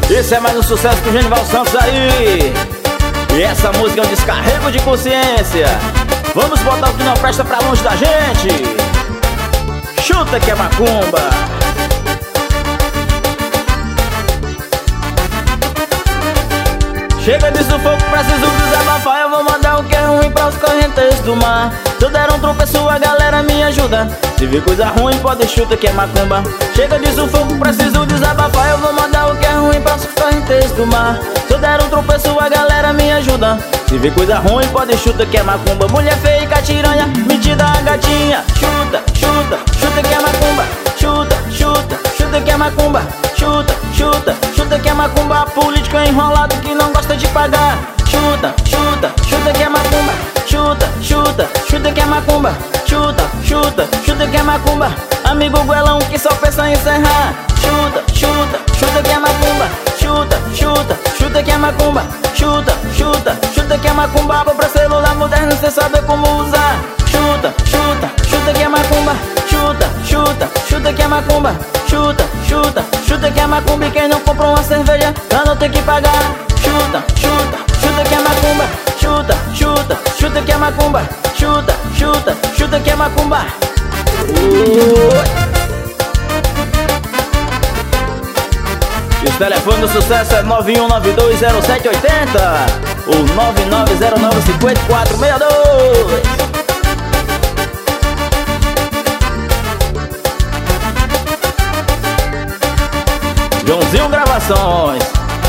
Esse é mais um sucesso do Genival Santos aí. E essa música é um descarrego de consciência. Vamos botar o que não presta pra longe da gente. Chuta que é macumba. Chega de sufoco, preciso desabafar. Eu vou mandar o que é ruim pras correntes do mar. Se eu der um tropeço, a galera me ajuda. Se vir coisa ruim, pode chuta que é macumba. Chega de sufoco, preciso desabafar. Eu vou mandar o que é ruim pras correntes do mar. Se eu der um tropeço, a galera me ajuda. Se vir coisa ruim, pode chuta que é macumba. Mulher feia e catiranha, metida a gatinha. Chuta, chuta, chuta que é macumba. Chuta, chuta, chuta que é macumba. Chuta, chuta, chuta que é macumba. Político enrolado que não gosta de pagar. Chuta, chuta, chuta que é macumba. Chuta, chuta, chuta que é macumba. Chuta, chuta, chuta que é macumba. Amigo goelão que só pensa em encerrar. Chuta, chuta, chuta que é macumba. Chuta, chuta, chuta que é macumba. Chuta, chuta, chuta que é macumba. Pra celular moderno cê sabe como usar. Chuta, chuta, chuta que é macumba. Chuta, chuta, chuta que é macumba. Chuta, chuta, chuta que é macumba. E quem não compra uma cerveja pra não ter que pagar. Chuta, chuta, chuta que é macumba. Chuta, chuta, chuta que é macumba. Chuta, chuta, chuta que é macumba. E o telefone do sucesso é 91920780 ou 99095462. Joãozinho Gravações.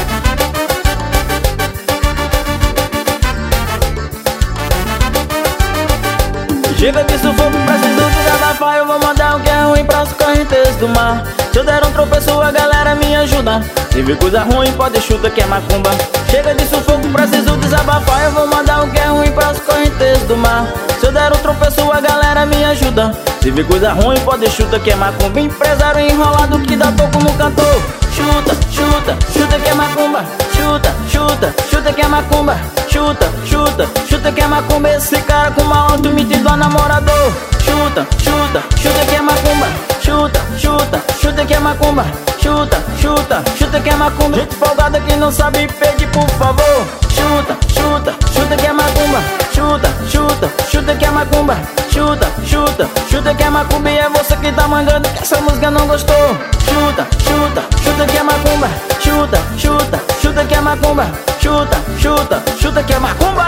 Chega de sufoco, preciso desabafar. Eu vou mandar o que é ruim pras correntes do mar. Se eu der um tropeço, a galera me ajuda. Se vir coisa ruim, pode chuta que é macumba. Chega de sufoco, preciso desabafar. Eu vou mandar o que é ruim pras correntes do mar. Se eu der um tropeço, a galera me ajuda. Se vir coisa ruim, pode chuta que é macumba. Empresário enrolado que dá toco no cantor. Chuta, chuta, chuta que é macumba. Chuta, chuta, chuta que é macumba. Chuta, chuta, chuta que é macumba. Esse cara com uma alto metido a namorador. Chuta, chuta, chuta que é macumba. Chuta, chuta, chuta que é macumba. Chuta, chuta, chuta que é macumba. Gente folgada que não sabe pedir por favor. Chuta, chuta, chuta que é macumba. Chuta, chuta, chuta que é macumba. Chuta, chuta, chuta que é macumba. E é você que tá mangando que essa música não gostou. Chuta, chuta, chuta que é macumba. Chuta, chuta, chuta que é macumba. Chuta, chuta, chuta que é macumba.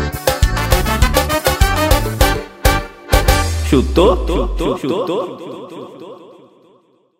Chutou? Chutou? Chutou?